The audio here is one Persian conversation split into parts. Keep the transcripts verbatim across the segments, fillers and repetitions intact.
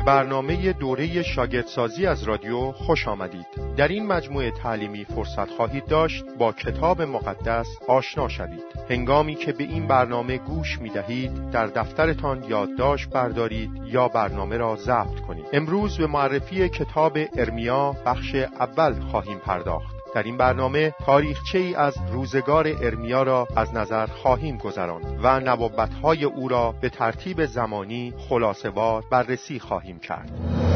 برنامه دوره شاگردسازی از رادیو خوش آمدید. در این مجموعه تعلیمی فرصت خواهید داشت با کتاب مقدس آشنا شوید. هنگامی که به این برنامه گوش می دهید در دفترتان یادداشت بردارید یا برنامه را ضبط کنید. امروز به معرفی کتاب ارمیا بخش اول خواهیم پرداخت. در این برنامه تاریخچه‌ای از روزگار ارمیا را از نظر خواهیم گذراند و نبوت‌های او را به ترتیب زمانی خلاصه‌وار بررسی خواهیم کرد.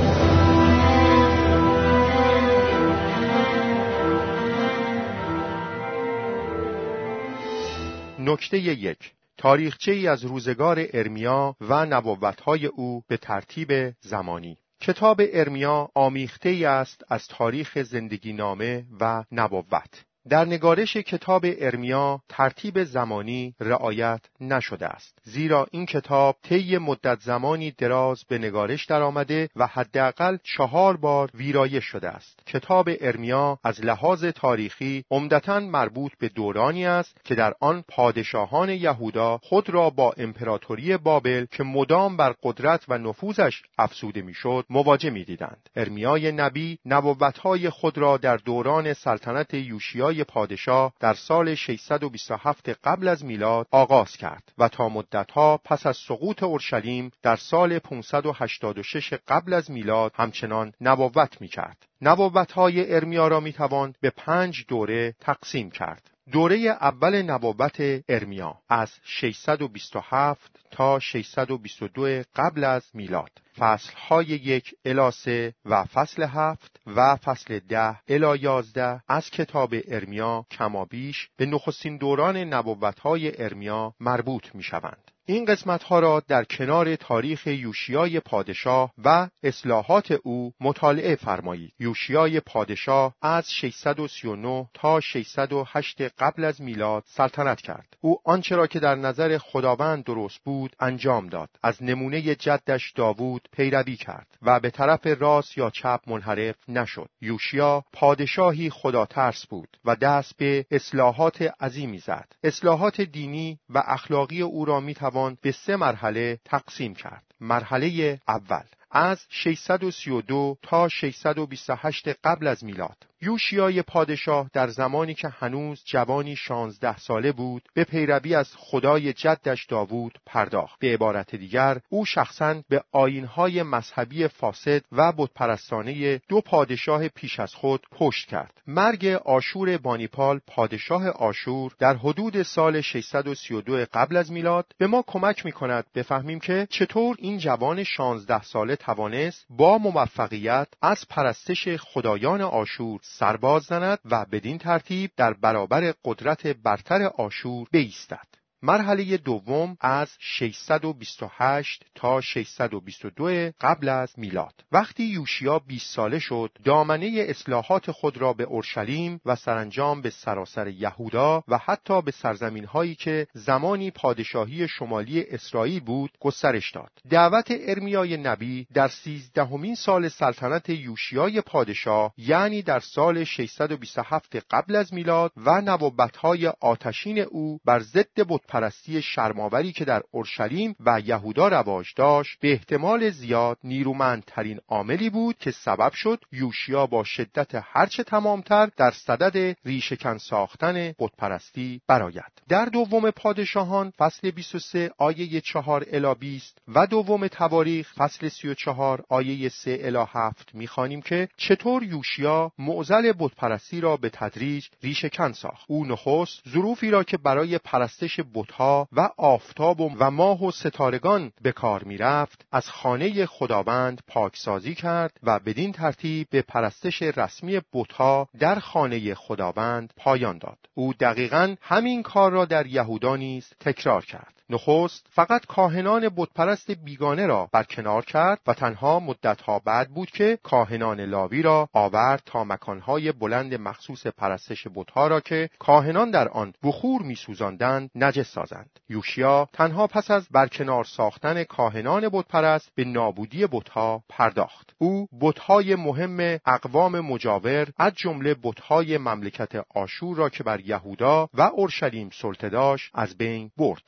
نکته یک: تاریخچه‌ای از روزگار ارمیا و نبوت‌های او به ترتیب زمانی. کتاب ارمیا آمیخته‌ای است از تاریخ زندگی نامه و نبوت. در نگارش کتاب ارمیا ترتیب زمانی رعایت نشده است، زیرا این کتاب طی مدت زمانی دراز به نگارش درآمده و حداقل چهار بار ویرایش شده است. کتاب ارمیا از لحاظ تاریخی عمدتاً مربوط به دورانی است که در آن پادشاهان یهودا خود را با امپراتوری بابل که مدام بر قدرت و نفوذش افزوده میشد مواجه می‌دیدند. ارمیای نبی نبوت‌های خود را در دوران سلطنت یوشیا پادشاه در سال ششصد و بیست و هفت قبل از میلاد آغاز کرد و تا مدتها پس از سقوط اورشلیم در سال پانصد و هشتاد و شش قبل از میلاد همچنان نبوت می‌کرد. نبوت‌های ارمیا را می‌توان به پنج دوره تقسیم کرد. دوره اول نبوت ارمیا از ششصد و بیست و هفت تا ششصد و بیست و دو قبل از میلاد، فصل‌های یک الی سه و فصل هفت و فصل ده الی یازده از کتاب ارمیا کمابیش به نخستین دوران نبوت‌های ارمیا مربوط می‌شوند. این قسمت‌ها را در کنار تاریخ یوشیای پادشاه و اصلاحات او مطالعه فرمایید. یوشیای پادشاه از ششصد و سی و نه تا ششصد و هشت قبل از میلاد سلطنت کرد. او آنچه را که در نظر خداوند درست بود انجام داد. از نمونه جدش داوود پیروی کرد و به طرف راست یا چپ منحرف نشد. یوشیا پادشاهی خداترس بود و دست به اصلاحات عظیمی زد. اصلاحات دینی و اخلاقی او را می به سه مرحله تقسیم کرد. مرحله اول از ششصد و سی و دو تا ششصد و بیست و هشت قبل از میلاد. یوشیای پادشاه در زمانی که هنوز جوانی شانزده ساله بود به پیروی از خدای جدش داوود پرداخت. به عبارت دیگر او شخصاً به آیین‌های مذهبی فاسد و بتپرستانه دو پادشاه پیش از خود پشت کرد. مرگ آشور بانیپال پادشاه آشور در حدود سال ششصد و سی و دو قبل از میلاد به ما کمک می‌کند بفهمیم که چطور این جوان شانزده ساله توانست با موفقیت از پرستش خدایان آشور سرباز زند و بدین ترتیب در برابر قدرت برتر آشور بایستد. مرحله دوم از ششصد و بیست و هشت تا ششصد و بیست و دو قبل از میلاد. وقتی یوشیا بیست ساله شد، دامنه اصلاحات خود را به اورشلیم و سرانجام به سراسر یهودا و حتی به سرزمین‌هایی که زمانی پادشاهی شمالی اسرائیل بود گسترش داد. دعوت ارمیای نبی در سیزدهمین سال سلطنت یوشیای پادشاه، یعنی در سال ششصد و بیست و هفت قبل از میلاد، و نبوت‌های آتشین او بر ضد بت پرستی شرماوری که در اورشلیم و یهودا رواج داشت به احتمال زیاد نیرومندترین عاملی بود که سبب شد یوشیا با شدت هرچه تمامتر در صدد ریشه‌کن ساختن بتپرستی برآید. در دوم پادشاهان فصل بیست و سه آیه چهار الی بیست و دوم تواریخ فصل سی و چهار آیه سه الی هفت می‌خوانیم که چطور یوشیا معضل بتپرستی را به تدریج ریشه‌کن ساخت. او نخست ظروفی را که برای پرستش بت‌ها و آفتاب و ماه و ستارگان به کار می رفت از خانه خداوند پاکسازی کرد و بدین ترتیب به پرستش رسمی بت‌ها در خانه خداوند پایان داد. او دقیقاً همین کار را در یهودا نیز تکرار کرد. نخست فقط کاهنان بتپرست بیگانه را برکنار کرد و تنها مدتها بعد بود که کاهنان لاوی را آورد تا مکانهای بلند مخصوص پرستش بت‌ها را که کاهنان در آن بخور می‌سوزاندند نجس سازند. یوشیا تنها پس از برکنار ساختن کاهنان بتپرست به نابودی بت‌ها پرداخت. او بت‌های مهم اقوام مجاور از جمله بت‌های مملکت آشور را که بر یهودا و اورشلیم سلطه داشت از بین برد. یوشیا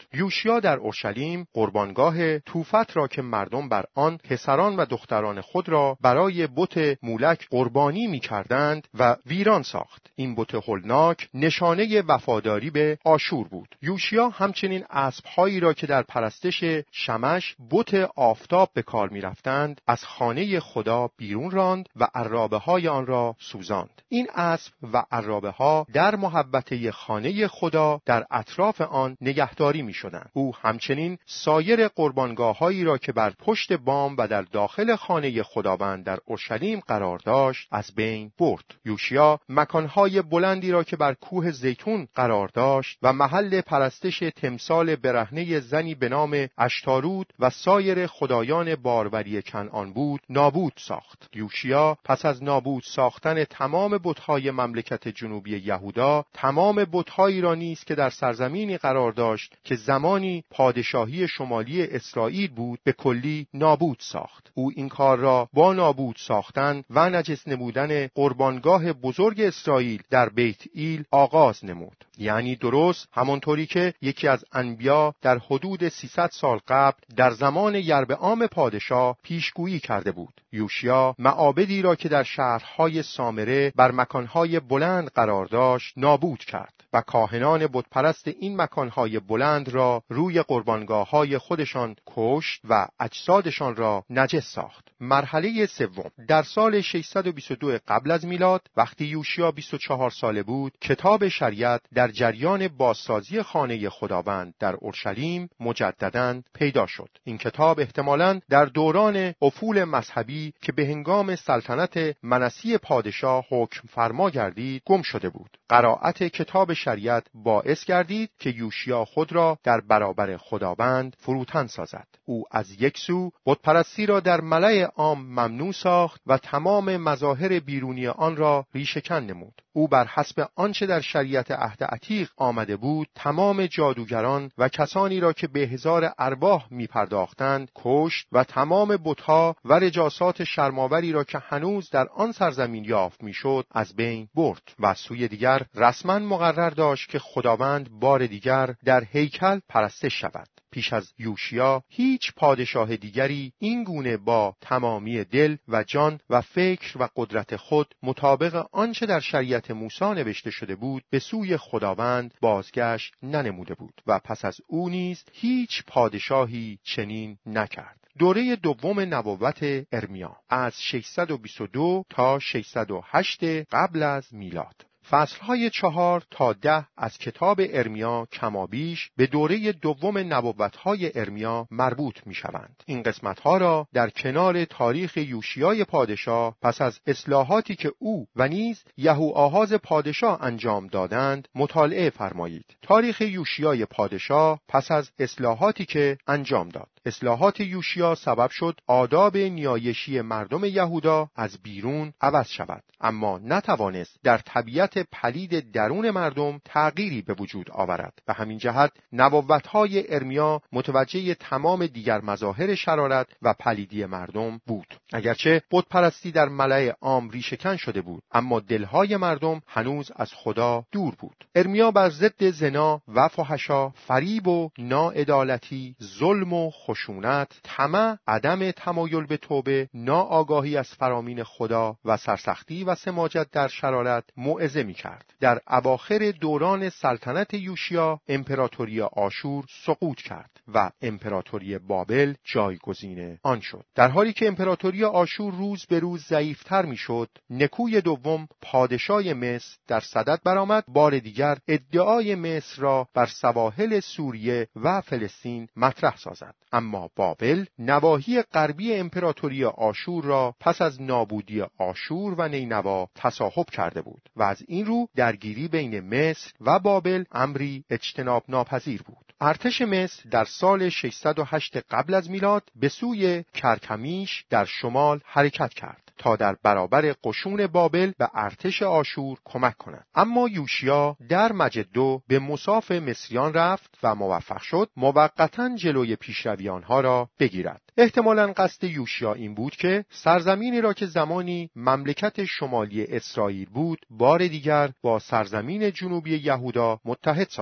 یوشیا در اورشلیم قربانگاه توفت را که مردم بر آن پسران و دختران خود را برای بت مولک قربانی می‌کردند و ویران ساخت. این بت هولناک نشانه وفاداری به آشور بود. یوشیا همچنین اسب‌هایی را که در پرستش شمش بت آفتاب به کار می‌رفتند از خانه خدا بیرون راند و عرابه‌های آن را سوزاند. این اسب و عرابه‌ها در محوطه خانه خدا در اطراف آن نگهداری می‌شدند. او همچنین سایر قربانگاه‌هایی را که بر پشت بام و در داخل خانه خداوند در اورشلیم قرار داشت از بین برد. یوشیا مکانهای بلندی را که بر کوه زیتون قرار داشت و محل پرستش تمثال برهنه زنی به نام اشتارود و سایر خدایان باروری کنعان بود نابود ساخت. یوشیا پس از نابود ساختن تمام بت‌های مملکت جنوبی یهودا تمام بت‌هایی را نیز که در سرزمینی قرار داشت که زمانی پادشاهی شمالی اسرائیل بود به کلی نابود ساخت. او این کار را با نابود ساختن و نجس نمودن قربانگاه بزرگ اسرائیل در بیت ایل آغاز نمود. یعنی درست همانطوری که یکی از انبیا در حدود سیصد سال قبل در زمان یربعام پادشاه پیشگویی کرده بود. یوشیا معابدی را که در شهرهای سامره بر مکانهای بلند قرار داشت نابود کرد و کاهنان بتپرست این مکانهای بلند را روی قربانگاه‌های خودشان کشت و اجسادشان را نجس ساخت. مرحله سوم در سال ششصد و بیست و دو قبل از میلاد وقتی یوشیا بیست و چهار ساله بود کتاب شریعت در جریان بازسازی خانه خداوند در اورشلیم مجدداً پیدا شد. این کتاب احتمالاً در دوران افول مذهبی که به هنگام سلطنت منسی پادشاه حکم فرما گردید گم شده بود. قرائت کتاب شریعت باعث گردید که یوشیا خود را در برابر خداوند فروتن سازد. او از یک سو بتپرستی را در ملأ عام ممنوع ساخت و تمام مظاهر بیرونی آن را ریشه‌کن نمود. او بر حسب آنچه در شریعت عهد عتیق آمده بود تمام جادوگران و کسانی را که به هزار ارواح می پرداختند کشت و تمام بت‌ها و رجاسات شرماوری را که هنوز در آن سرزمین یافت میشد از بین برد و سوی دیگر رسما مقرر داشت که خداوند بار دیگر در هیکل پرستش شود. پیش از یوشیا هیچ پادشاه دیگری این گونه با تمامی دل و جان و فکر و قدرت خود مطابق آنچه در شریعت موسی نوشته شده بود به سوی خداوند بازگشت ننموده بود و پس از او نیز هیچ پادشاهی چنین نکرد. دوره دوم نبوت ارمیا از ششصد و بیست و دو تا ششصد و هشت قبل از میلاد. فصلهای چهار تا ده از کتاب ارمیا کمابیش به دوره دوم نبوت‌های ارمیا مربوط می‌شوند. این قسمت‌ها را در کنار تاریخ یوشیای پادشاه پس از اصلاحاتی که او و نیز یهوآحاز پادشاه انجام دادند مطالعه فرمایید. تاریخ یوشیای پادشاه پس از اصلاحاتی که انجام داد. اصلاحات یوشیا سبب شد آداب نیایشی مردم یهودا از بیرون عوض شود، اما نتوانست در طبیعت پلید درون مردم تغییری به وجود آورد. به همین جهت نبوت‌های ارمیا متوجه تمام دیگر مظاهر شرارت و پلیدی مردم بود. اگرچه بتپرستی در ملأ عام ریشه‌کن شده بود، اما دلهای مردم هنوز از خدا دور بود. ارمیا بر ضد زنا و فحشا، فریب و ناعدالتی، ظلم و خشونت، طمع، عدم تمایل به توبه، ناآگاهی از فرامین خدا و سرسختی و سماجت در شرارت موعظه می‌کرد. در اواخر دوران سلطنت یوشیا امپراتوری آشور سقوط کرد و امپراتوری بابل جایگزین آن شد. در حالی که امپراتوری آشور روز به روز ضعیف‌تر می‌شد، نکوی دوم پادشاه مصر در صدد برآمد بار دیگر ادعای مصر را بر سواحل سوریه و فلسطین مطرح سازد. اما بابل نواحی غربی امپراتوری آشور را پس از نابودی آشور و نینوا تصاحب کرده بود و از این رو درگیری بین مصر و بابل امری اجتناب ناپذیر بود. ارتش مصر در سال ششصد و هشت قبل از میلاد به سوی کرکمیش در شمال حرکت کرد تا در برابر قشون بابل به ارتش آشور کمک کند. اما یوشیا در مجدو به مصاف مصریان رفت و موفق شد موقتاً جلوی پیشروی آنها را بگیرد. احتمالاً قصد یوشیا این بود که سرزمینی را که زمانی مملکت شمالی اسرائیل بود بار دیگر با سرزمین جنوبی یهودا متحد سازد.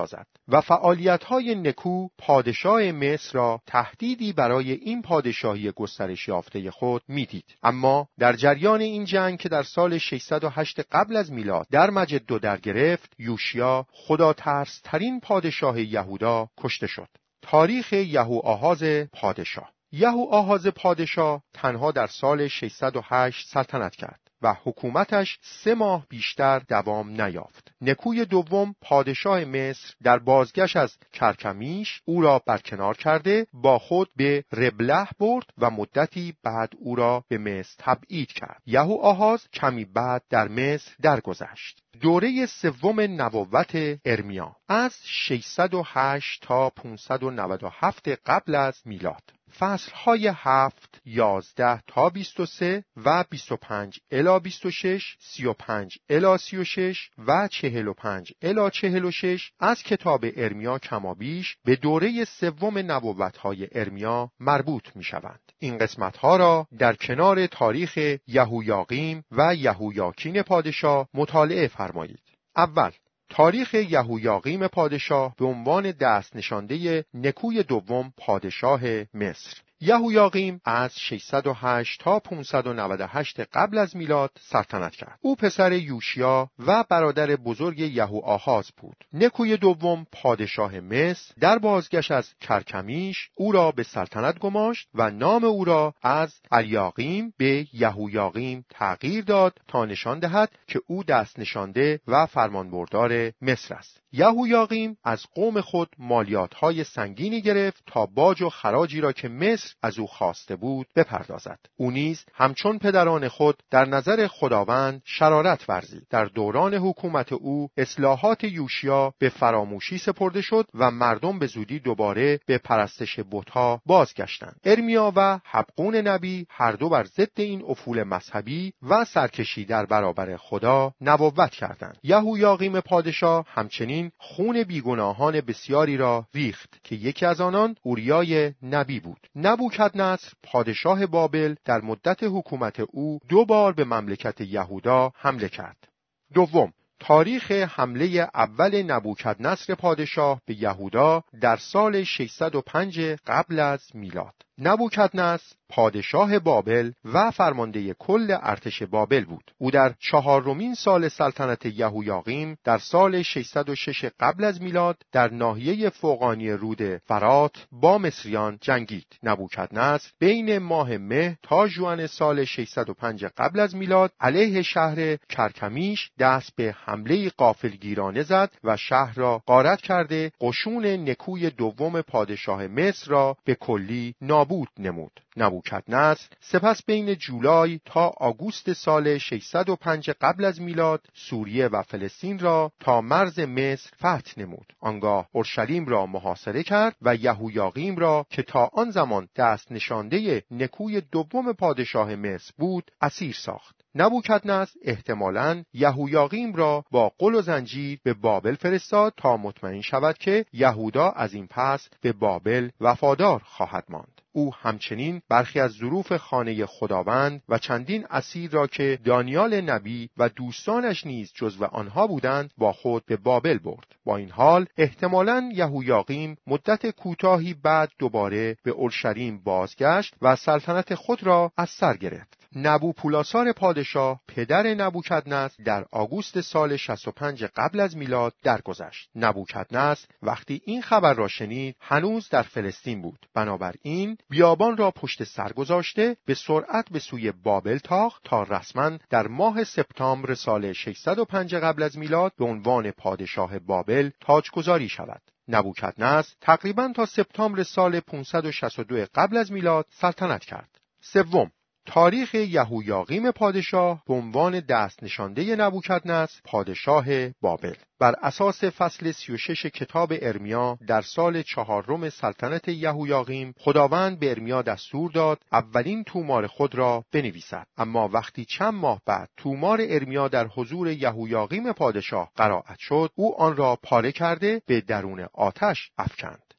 و فعالیت‌های نکو پادشاه مصر را تهدیدی برای این پادشاهی گسترش یافته خود می‌دید. اما در جریان این جنگ که در سال ششصد و هشت قبل از میلاد در مجدو در گرفت، یوشیا خداترس‌ترین پادشاه یهودا کشته شد. تاریخ یهوآحاز پادشاه. یهوآحاز پادشاه تنها در سال ششصد و هشت سلطنت کرد و حکومتش سه ماه بیشتر دوام نیافت. نکوی دوم پادشاه مصر در بازگشت از کرکمیش او را برکنار کرده با خود به ربله برد و مدتی بعد او را به مصر تبعید کرد. یهوآحاز کمی بعد در مصر درگذشت. دوره سوم نبوت ارمیا از ششصد و هشت تا پانصد و نود و هفت قبل از میلاد. فصلهای هفت، یازده تا بیست و سه و بیست و پنج الی بیست و شش، سی و پنج الی سی و شش و چهل و پنج الی چهل و شش از کتاب ارمیا کمابیش به دوره سوم نبوت‌های ارمیا مربوط می‌شوند. این قسمت‌ها را در کنار تاریخ یهویاقیم و یهویاکین پادشاه مطالعه فرمایید. اول، تاریخ یهویاقیم پادشاه به عنوان دست نشانده نکوی دوم پادشاه مصر. یهویاقیم از ششصد و هشت تا پانصد و نود و هشت قبل از میلاد سلطنت کرد. او پسر یوشیا و برادر بزرگ یهوآحاز بود. نکوی دوم پادشاه مصر در بازگشت از کرکمیش او را به سلطنت گماشت و نام او را از الیاقیم به یهویاقیم تغییر داد تا نشان دهد که او دست نشانده و فرمانبردار مصر است. یهویاقیم از قوم خود مالیات‌های سنگینی گرفت تا باج و خراجی را که مصر از او خواسته بود بپردازد. او نیز همچون پدران خود در نظر خداوند شرارت ورزید. در دوران حکومت او اصلاحات یوشیا به فراموشی سپرده شد و مردم به زودی دوباره به پرستش بت‌ها بازگشتند. ارمیا و حبقون نبی هر دو بر ضد این افول مذهبی و سرکشی در برابر خدا نبوت کردند. یهویاقیم پادشاه همچنین خون بیگناهان بسیاری را ریخت که یکی از آنان اوریای نبی بود. نبوکدنصر پادشاه بابل در مدت حکومت او دو بار به مملکت یهودا حمله کرد. دوم، تاریخ حمله اول نبوکدنصر پادشاه به یهودا در سال ششصد و پنج قبل از میلاد. نبوکدنصر پادشاه بابل و فرمانده کل ارتش بابل بود. او در چهارمین سال سلطنت یهویاقیم در سال ششصد و شش قبل از میلاد در ناحیه فوقانی رود فرات با مصریان جنگید. نبوکدنصر بین ماه مه تا ژوئن سال ششصد و پنج قبل از میلاد علیه شهر کرکمیش دست به حمله غافلگیرانه زد و شهر را غارت کرده قشون نکوی دوم پادشاه مصر را به کلی نابود نمود. نبوکدنصر سپس بین جولای تا آگوست سال ششصد و پنج قبل از میلاد سوریه و فلسطین را تا مرز مصر فتح نمود. آنگاه اورشلیم را محاصره کرد و یهویاقیم را که تا آن زمان دست نشانده نکوی دوم پادشاه مصر بود اسیر ساخت. نبوکدنصر احتمالاً یهویاقیم را با قل و زنجیر به بابل فرستاد تا مطمئن شود که یهودا از این پس به بابل وفادار خواهد ماند. او همچنین برخی از ظروف خانه خداوند و چندین اسیر را که دانیال نبی و دوستانش نیز جزو آنها بودند با خود به بابل برد. با این حال احتمالاً یهویاقیم مدت کوتاهی بعد دوباره به اورشلیم بازگشت و سلطنت خود را از سر گرفت. نبوپولاسار پادشاه پدر نبوکدنصر در آگوست سال شصت و پنج قبل از میلاد درگذشت. نبوکدنصر وقتی این خبر را شنید هنوز در فلسطین بود. بنابراین بیابان را پشت سر گذاشته به سرعت به سوی بابل تاخت تا رسما در ماه سپتامبر سال ششصد و پنج قبل از میلاد به عنوان پادشاه بابل تاجگذاری شود. نبوکدنصر تقریباً تا سپتامبر سال پانصد و شصت و دو قبل از میلاد سلطنت کرد. سوم، تاریخ یهویاقیم پادشاه به عنوان دست نشانده نبوکدنصر پادشاه بابل. بر اساس فصل سی و شش کتاب ارمیا در سال چهارم سلطنت یهویاقیم خداوند به ارمیا دستور داد اولین تومار خود را بنویسد. اما وقتی چند ماه بعد تومار ارمیا در حضور یهویاقیم پادشاه قرائت شد او آن را پاره کرده به درون آتش افکند.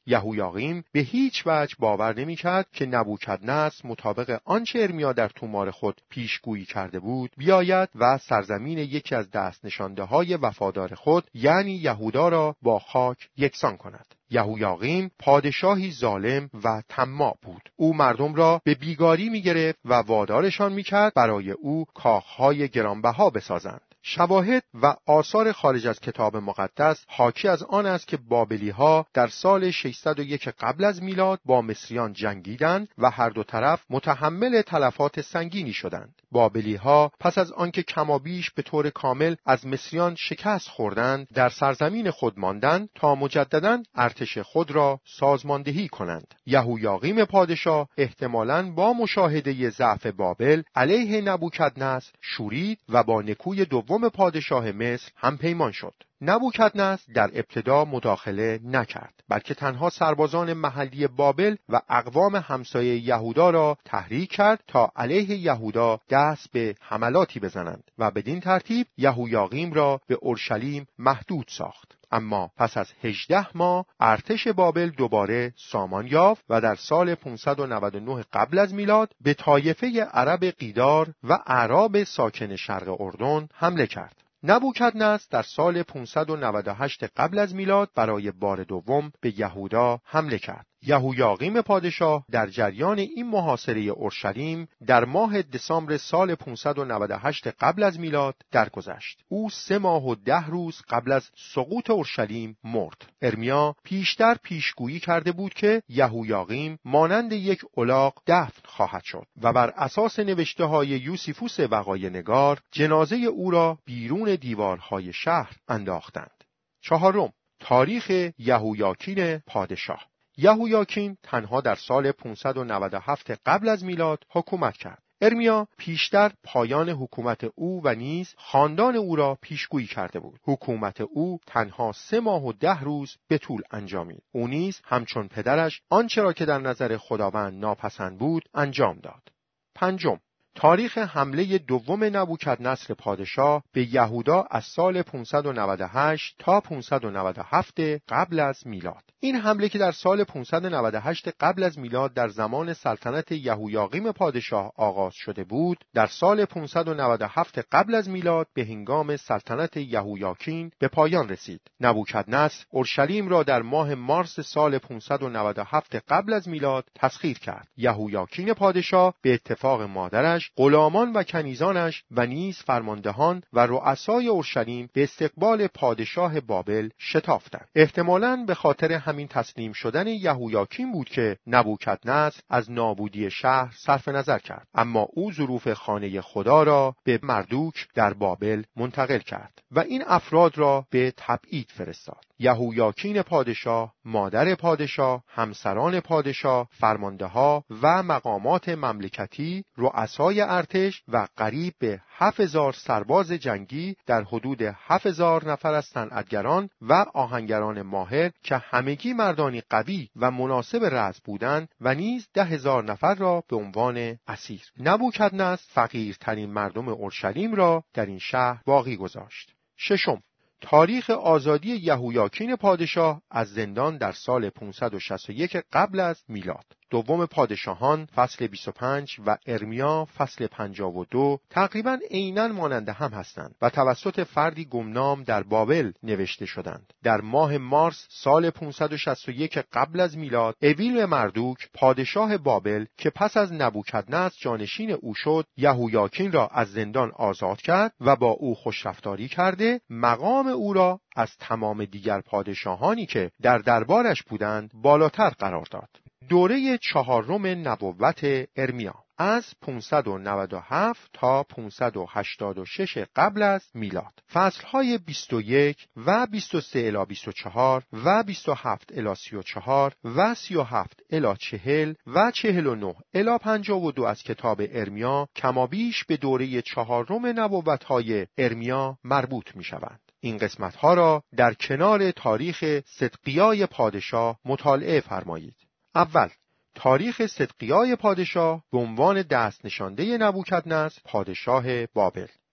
یهویاقیم به هیچ وجه باور نمی‌کرد که نبوکدنصر مطابق آنچه ارمیا در تومار خود پیشگویی کرده بود بیاید و سرزمین یکی از دست نشانده‌های وفادار خود یعنی یهودا را با خاک یکسان کند. یهویاقیم پادشاهی ظالم و طماع بود. او مردم را به بیگاری می‌گرفت و وادارشان می‌کرد برای او کاخهای گرانبها بسازند. شواهد و آثار خارج از کتاب مقدس حاکی از آن است که بابلی‌ها در سال ششصد و یک قبل از میلاد با مصریان جنگیدند و هر دو طرف متحمل تلفات سنگینی شدند. بابلی‌ها پس از آنکه کمابیش به طور کامل از مصریان شکست خوردند، در سرزمین خود ماندند تا مجدداً ارتش خود را سازماندهی کنند. یهویاقیم پادشاه احتمالاً با مشاهده ضعف بابل علیه نبوکدنصر شورید و با نکوی دوم پادشاه مصر هم پیمان شد. نبوکدنصر در ابتدا مداخله نکرد، بلکه تنها سربازان محلی بابل و اقوام همسایه یهودا را تحریک کرد تا علیه یهودا دست به حملاتی بزنند و بدین ترتیب یهویاقیم را به اورشلیم محدود ساخت. اما پس از هجده ماه ارتش بابل دوباره سامان یافت و در سال پانصد و نود و نه قبل از میلاد به طایفه عرب قیدار و اعراب ساکن شرق اردن حمله کرد. نبوکدنصر در سال پانصد و نود و هشت قبل از میلاد برای بار دوم به یهودا حمله کرد. یهویاقیم پادشاه در جریان این محاصره اورشلیم در ماه دسامبر سال پانصد و نود و هشت قبل از میلاد درگذشت. او سه ماه و ده روز قبل از سقوط اورشلیم مرد. ارمیا پیشتر پیشگویی کرده بود که یهویاقیم مانند یک الاغ دفن خواهد شد و بر اساس نوشته های یوسیفوس وقایع نگار جنازه او را بیرون دیوارهای شهر انداختند. چهارم، تاریخ یهویاکین پادشاه. یهویاکین تنها در سال پانصد و نود و هفت قبل از میلاد حکومت کرد. ارمیا پیشتر پایان حکومت او و نیز خاندان او را پیشگویی کرده بود. حکومت او تنها سه ماه و ده روز به طول انجامید. او نیز همچون پدرش آنچه را که در نظر خداوند ناپسند بود انجام داد. پنجم، تاریخ حمله دوم نبوکدنصر پادشاه به یهودا از سال پانصد و نود و هشت تا پانصد و نود و هفت قبل از میلاد. این حمله که در سال پانصد و نود و هشت قبل از میلاد در زمان سلطنت یهویاقیم پادشاه آغاز شده بود، در سال پانصد و نود و هفت قبل از میلاد به هنگام سلطنت یهویاکین به پایان رسید. نبوکدنصر اورشلیم را در ماه مارس سال پانصد و نود و هفت قبل از میلاد تسخیر کرد. یهویاکین پادشاه به اتفاق مادرش غلامان و کنیزانش و نیز فرماندهان و رؤسای اورشلیم به استقبال پادشاه بابل شتافتند. احتمالاً به خاطر همین تسلیم شدن یهویاکین بود که نبوکدنصر از نابودی شهر صرف نظر کرد، اما او ظروف خانه خدا را به مردوک در بابل منتقل کرد و این افراد را به تبعید فرستاد. یهویاکین پادشاه، مادر پادشاه، همسران پادشاه، فرمانده‌ها و مقامات مملکتی، رؤسای ارتش و قریب به هفت هزار سرباز جنگی در حدود هفت هزار نفر از صنعتگران و آهنگران ماهر که همگی مردانی قوی و مناسب رزم بودند و نیز ده هزار نفر را به عنوان اسیر. نبوکدنصر فقیرترین مردم اورشلیم را در این شهر باقی گذاشت. ششم، تاریخ آزادی یهویاکین پادشاه از زندان در سال پانصد و شصت و یک قبل از میلاد. دوم پادشاهان فصل بیست و پنج و ارمیا فصل پنجاه و دو تقریباً عیناً مانند هم هستند و توسط فردی گمنام در بابل نوشته شدند. در ماه مارس سال پانصد و شصت و یک قبل از میلاد، اویل مردوک پادشاه بابل که پس از نبوکدنصر جانشین او شد، یهویاکین را از زندان آزاد کرد و با او خوشرفتاری کرده مقام او را از تمام دیگر پادشاهانی که در دربارش بودند بالاتر قرار داد. دوره چهارم نبوت ارمیا از پانصد و نود و هفت تا پانصد و هشتاد و شش قبل از میلاد. فصلهای بیست و یک و بیست و سه الی بیست و چهار و بیست و هفت الی سی و چهار و سی و هفت الی چهل و چهل و نه الی پنجاه و دو از کتاب ارمیا کمابیش به دوره چهارم نبوت‌های ارمیا مربوط می‌شوند. این قسمت‌ها را در کنار تاریخ صدقیای پادشاه مطالعه فرمایید. اول، تاریخ صدقیای پادشاه به عنوان دست نشانده نبوکدنصر پادشاه بابل.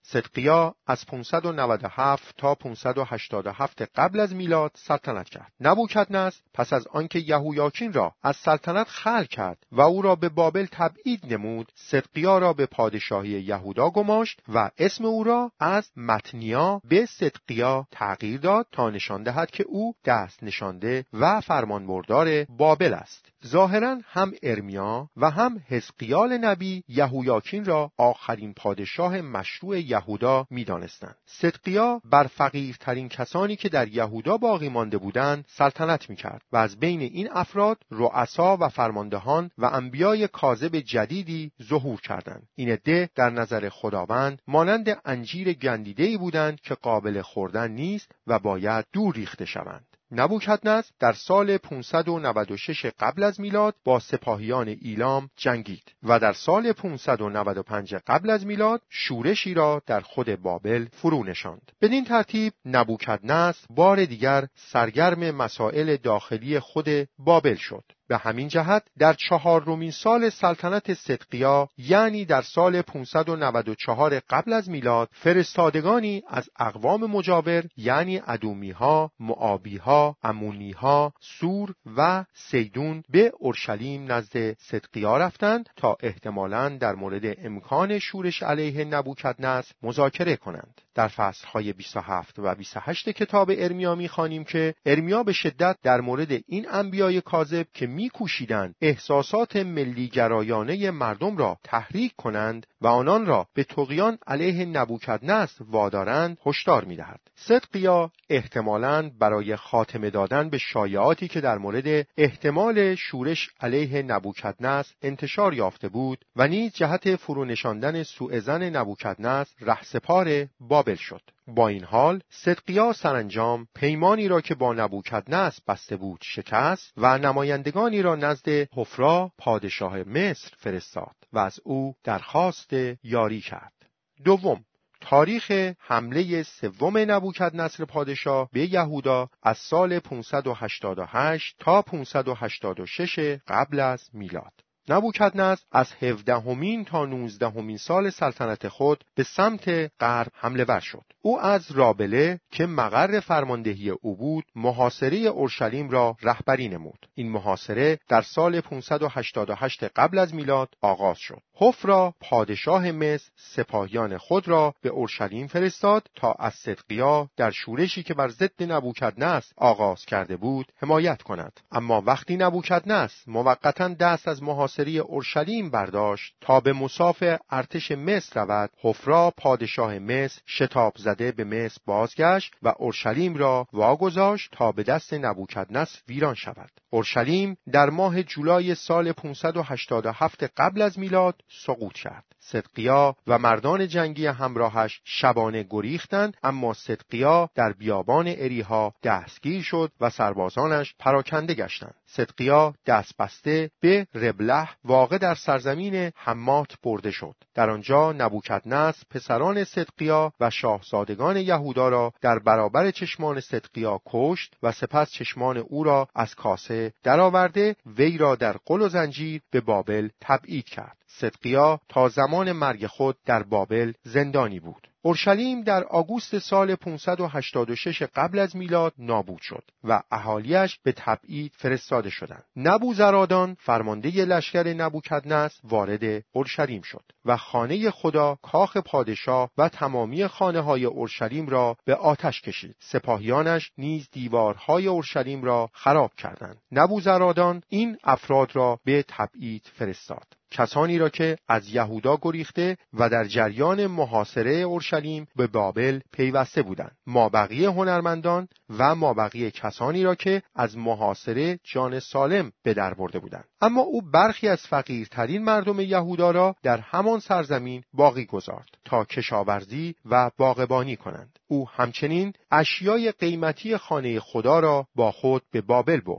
صدقیا از پانصد و نود و هفت تا پانصد و هشتاد و هفت قبل از میلاد سلطنت کرد. نبوکدنصر پس از آنکه یهویاکین را از سلطنت خلع کرد و او را به بابل تبعید نمود، صدقیا را به پادشاهی یهودا گماشت و اسم او را از متنیا به صدقیا تغییر داد تا نشان دهد که او دست نشانده و فرمانبردار بابل است. ظاهراً هم ارمیا و هم حزقیال نبی یهویاکین را آخرین پادشاه مشروع یهودا می‌دانستند. صدقیا بر فقیرترین کسانی که در یهودا باقی مانده بودند سلطنت می‌کرد و از بین این افراد رؤسا و فرماندهان و انبیای کاذب جدیدی ظهور کردند. این عده در نظر خداوند مانند انجیر گندیده‌ای بودند که قابل خوردن نیست و باید دور ریخته شوند. نبوکدنصر در سال پانصد و نود و شش قبل از میلاد با سپاهیان ایلام جنگید و در سال پانصد و نود و پنج قبل از میلاد شورشی را در خود بابل فرو نشاند. بدین ترتیب نبوکدنصر بار دیگر سرگرم مسائل داخلی خود بابل شد. به همین جهت در چهارمین سال سلطنت صدقیا، یعنی در سال پانصد و نود و چهار قبل از میلاد، فرستادگانی از اقوام مجاور یعنی ادومیها، موآبیها، امونیها، سور و سیدون به اورشلیم نزد صدقیا رفتند تا احتمالاً در مورد امکان شورش علیه نبوکدنصر مذاکره کنند. در فصلهای بیست و هفت و بیست و هشت کتاب ارمیا می‌خوانیم که ارمیا به شدت در مورد این انبیای کاذب که می‌کوشیدند احساسات ملی گرایانه مردم را تحریک کنند و آنان را به طغیان علیه نبوکدنصر وادارند هشدار می‌دهد. صدقیا احتمالاً برای خاتمه دادن به شایعاتی که در مورد احتمال شورش علیه نبوکدنصر انتشار یافته بود و نیز جهت فرونشاندن سوءظن نبوکدنصر رهسپار بابل شد. با این حال صدقیا سرانجام پیمانی را که با نبوکدنصر بسته بود شکست و نمایندگانی را نزد حفرا پادشاه مصر فرستاد و از او درخواست یاری کرد. دوم، تاریخ حمله سوم نبوکدنصر پادشاه به یهودا از سال پانصد و هشتاد و هشت تا پانصد و هشتاد و شش قبل از میلاد. نبوکدنصر از هفدهمین تا نوزدهمین سال سلطنت خود به سمت غرب حمله ور شد. او از رابله که مقر فرماندهی او بود، محاصره اورشلیم را رهبری نمود. این محاصره در سال پانصد و هشتاد و هشت قبل از میلاد آغاز شد. حفرا پادشاه مصر سپاهیان خود را به اورشلیم فرستاد تا از صدقیا در شورشی که بر ضد نبوکدنصر آغاز کرده بود حمایت کند. اما وقتی نبوکدنصر موقتاً دست از محاصره اورشلیم برداشت تا به مصاف ارتش مصر رود، حفرا پادشاه مصر شتاب زده به مصر بازگشت و اورشلیم را واگذاشت تا به دست نبوکدنصر ویران شود. اورشلیم در ماه جولای سال پانصد و هشتاد و هفت قبل از میلاد سقوط کرد. صدقیا و مردان جنگی همراهش شبانه گریختند، اما صدقیا در بیابان اریحا دستگیر شد و سربازانش پراکنده گشتند. صدقیا دست بسته به ربله واقع در سرزمین حمات برده شد. در آنجا نبوکدنصر پسران صدقیا و شاهزادگان یهودا را در برابر چشمان صدقیا کشت و سپس چشمان او را از کاسه درآورده وی را در قل و زنجیر به بابل تبعید کرد. صدقیا تا زمان مرگ خود در بابل زندانی بود. اورشلیم در آگوست سال پانصد و هشتاد و شش قبل از میلاد نابود شد و اهالیش به تبعید فرستاده شدند. نبوزرادان فرمانده لشکر نبوکدنصر وارد اورشلیم شد و خانه خدا، کاخ پادشاه و تمامی خانه‌های اورشلیم را به آتش کشید. سپاهیانش نیز دیوارهای اورشلیم را خراب کردند. نبوزرادان این افراد را به تبعید فرستاد. کسانی را که از یهودا گریخته و در جریان محاصره اورشلیم به بابل پیوسته بودند، مابقی هنرمندان و مابقی کسانی را که از محاصره جان سالم به در برده بودند. اما او برخی از فقیرترین مردم یهودا را در همان سرزمین باقی گذارد تا کشاورزی و باغبانی کنند. او همچنین اشیای قیمتی خانه خدا را با خود به بابل برد.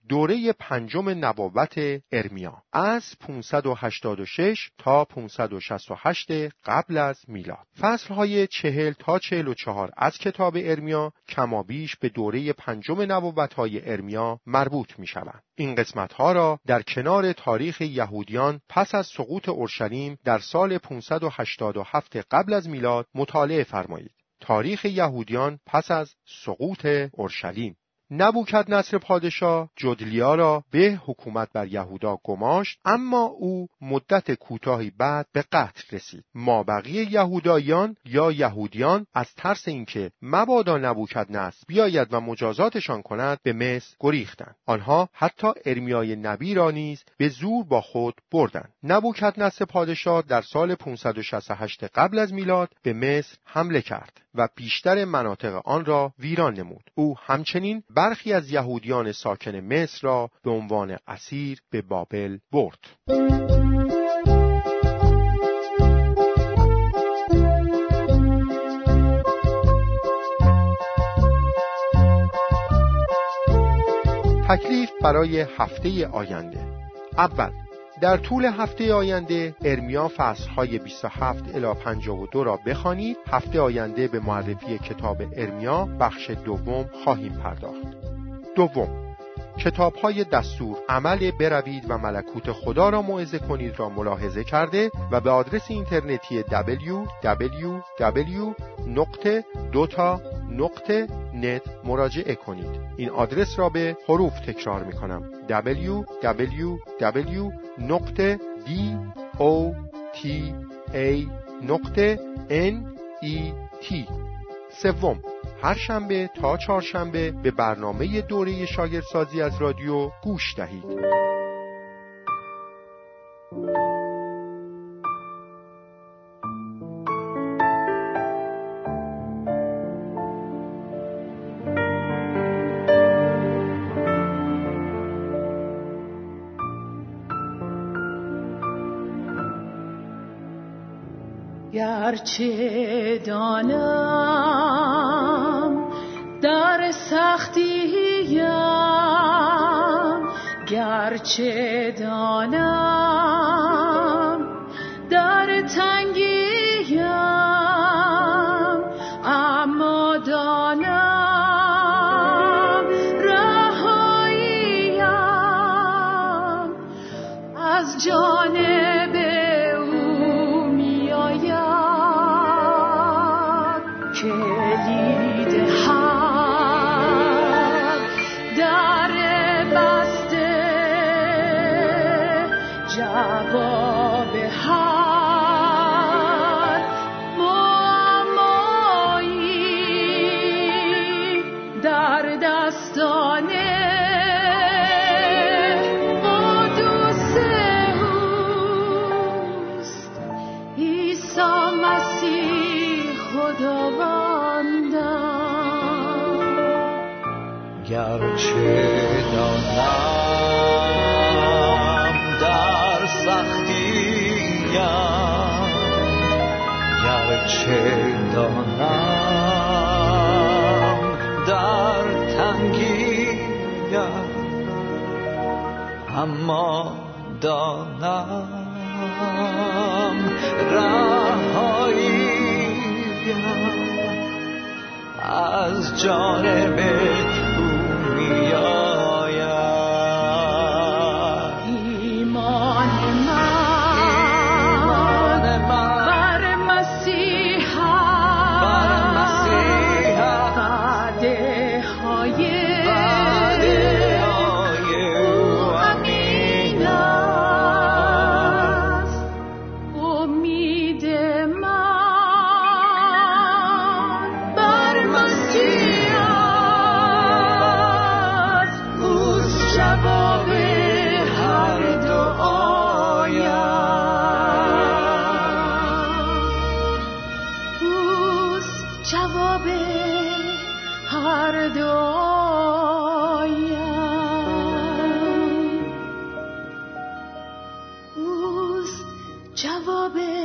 دوره پنجم نبوت ارمیا از پانصد و هشتاد و شش تا پانصد و شصت و هشت قبل از میلاد. فصلهای چهل تا چهل و چهار از کتاب ارمیا کمابیش به دوره پنجم نبوت‌های ارمیا مربوط می‌شوند. این قسمت‌ها را در کنار تاریخ یهودیان پس از سقوط اورشلیم در سال پانصد و هشتاد و هفت قبل از میلاد مطالعه فرمایید. تاریخ یهودیان پس از سقوط اورشلیم. نبوکدنصر پادشاه جدلیا را به حکومت بر یهودا گماشت، اما او مدت کوتاهی بعد به قتل رسید. مابقی یهودایان یا یهودیان از ترس اینکه مبادا نبوکدنصر بیاید و مجازاتشان کند به مصر گریختند. آنها حتی ارمیای نبی را نیز به زور با خود بردند. نبوکدنصر پادشاه در سال پانصد و شصت و هشت قبل از میلاد به مصر حمله کرد و بیشتر مناطق آن را ویران نمود. او همچنین برخی از یهودیان ساکن مصر را به عنوان اسیر به بابل برد. تکلیف برای هفته آینده. اول، در طول هفته آینده ارمیا فصل‌های بیست و هفت الی پنجاه و دو را بخوانید. هفته آینده به معرفی کتاب ارمیا بخش دوم خواهیم پرداخت. دوم، کتاب‌های دستور عمل بروید و ملکوت خدا را موعظه کنید را ملاحظه کرده و به آدرس اینترنتی دبلیو دبلیو دبلیو دات دوتا دات نت مراجعه کنید. این آدرس را به حروف تکرار می کنم: دبلیو دبلیو دبلیو دات دوتا نت. سوم، هر شنبه تا چهارشنبه به برنامه دوره شاگردسازی از رادیو گوش دهید. گرچه دانم در سختیم، گرچه دانم در تنگیم، اما دانم رهاییم از جانب جواب هر معمایی در دستان قدوس اوست. عیسی مسیح خداوندم. گرچه دانم در سختیم، گرچه دانم در تنگیم، اما دانم رهاییم از جانب او می‌آید. جواب هر دعایم اوست، جواب